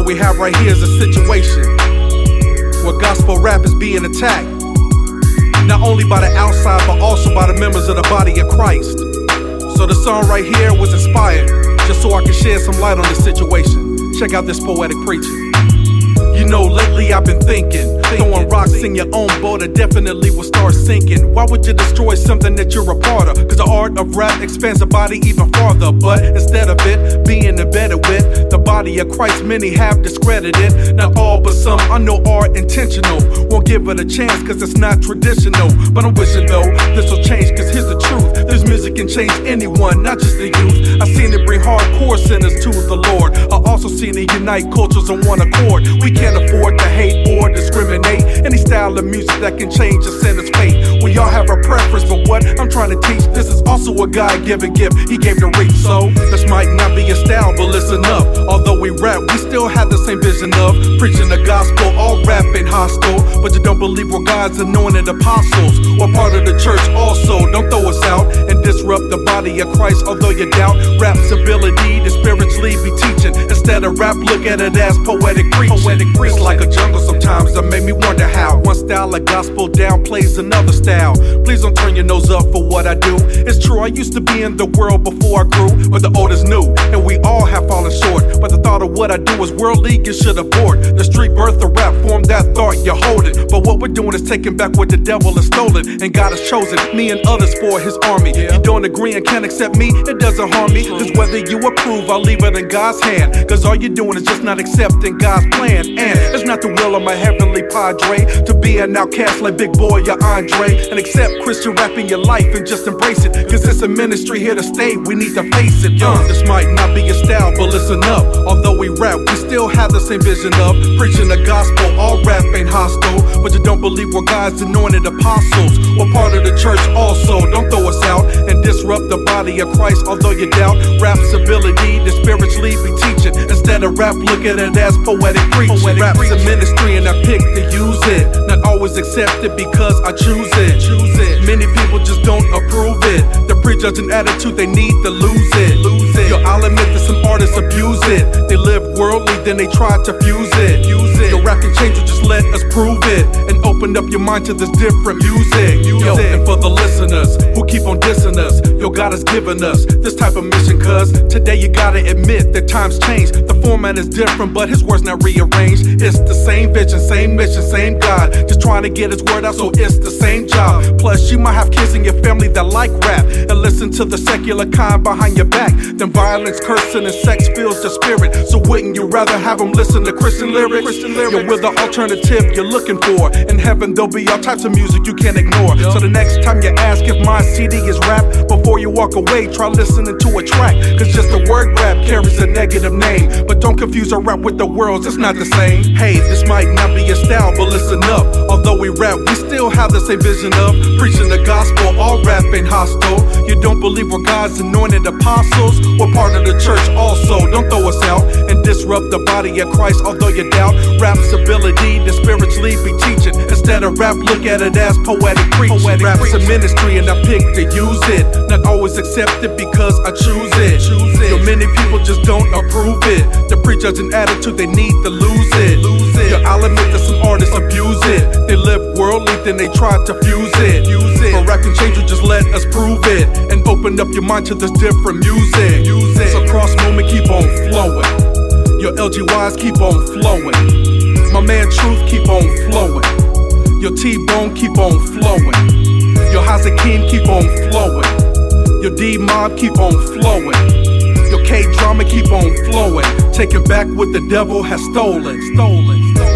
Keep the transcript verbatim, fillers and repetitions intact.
we have right here is a situation where gospel rap is being attacked, not only by the outside but also by the members of the body of Christ. So the song right here was inspired just so I can shed some light on this situation. Check out this poetic preaching. You know, lately I've been thinking, throwing rocks in your own boat, it definitely will start sinking. Why would you destroy something that you're a part of? Cause the art of rap expands the body even farther. But instead of it being embedded with the body of Christ, many have discredited. Not all but some, I know are intentional. Won't give it a chance cause it's not traditional. But I'm wishing though, this will change cause here's the truth. This music can change anyone, not just the youth. I've seen it bring hardcore sinners to the Lord. I also seen it unite cultures on one accord. We can't afford to hate or discriminate. Any style of music that can change a sinner's fate. We all have a preference, but what I'm trying to teach, this is also a God-given gift He gave to reach. So this might not be a style, but listen up. Although we rap, we still have the same vision of preaching the gospel. All rap ain't hostile, but you don't believe we're God's anointed apostles or part of the church also. Don't throw us out and disrupt the body of Christ. Although you doubt rap's ability to spiritually be teaching, instead of rap, look at it as poetic preaching. Poetic It's like a jungle sometimes that make me wonder how one style of gospel downplays another style. Please don't turn your nose up for what I do. It's true, I used to be in the world before I grew, but the old is new, and we all have fallen short. But the thought of what I do is worldly, you should abort. The street birth of rap formed that thought, you hold it. But what we're doing is taking back what the devil has stolen, and God has chosen me and others for His army. You don't agree and can't accept me, it doesn't harm me. Cause whether you approve, I'll leave it in God's hand. Cause all you're doing is just not accepting God's plan. And it's not the will of my heavenly padre to be an outcast like Big Boy or Andre, and accept Christian rap in your life and just embrace it. Cause it's a ministry here to stay, we need to face it. Uh, this might not be a style, but listen up. Although we rap, we still have the same vision of preaching the gospel. All rap ain't hostile, but you don't believe we're God's anointed apostles or part of the church also. Don't throw us out and disrupt the body of Christ. Although you doubt rap's ability to spiritually be teaching, instead of rap, look at it as poetic preaching. Rap's a ministry and I pick to use it, not always accept it because I choose it. Choose it. Many people just don't approve it. The prejudging attitude, they need to lose it. Lose it. Yo, I'll admit that some artists abuse it. They live worldly, then they try to fuse it. Use it. Your rap can change, you just let us prove it, and open up your mind to this different music. Yo, and for the listeners who keep on dissing us, yo, God has given us this type of mission. Cause today you gotta admit that times change. The format is different, but His word's not rearranged. It's the same vision, same mission, same God, just trying to get His word out, so it's the same job. Plus you might have kids in your family that like rap and listen to the secular kind behind your back. Then violence, cursing, and sex fills your spirit. So wouldn't you rather have them listen to Christian lyrics? Christian lyrics. Yo, we're the alternative you're looking for. In heaven there'll be all types of music you can't ignore. Yep. So the next time you ask if my C D is rap, before you walk away, try listening to a track. Cause just the word rap carries a negative name. But don't confuse our rap with the world's, it's not the same. Hey, this might not be a style, but listen up. Although we rap, we still have the same vision of preaching the gospel. All rap ain't hostile. You don't believe we're God's anointed apostles or part of the church also. Don't throw us out and disrupt the body of Christ. Although you doubt rap's ability to spiritually be teaching, instead of rap, look at it as poetic preaching. Poetic rap's a ministry and I pick to use it, not always accept it because I choose it. Choose it. Yo, many people just don't approve it. The prejudging attitude, they need to lose it. Lose it. Yo, I'll admit that some artists abuse it. They live worldly, then they try to fuse it. Use it. But rap can change, you just let us prove it, and open up your mind to this different music. Music. So cross moment, keep on flowing. Your L G Ys keep on flowing. My man Truth keep on flowing. Your T-Bone keep on flowing. Your Hazakim keep on flowing. Your D-Mob keep on flowing. Your K-Drama keep on flowing. Taking back what the devil has stolen. Stolen. Stolen.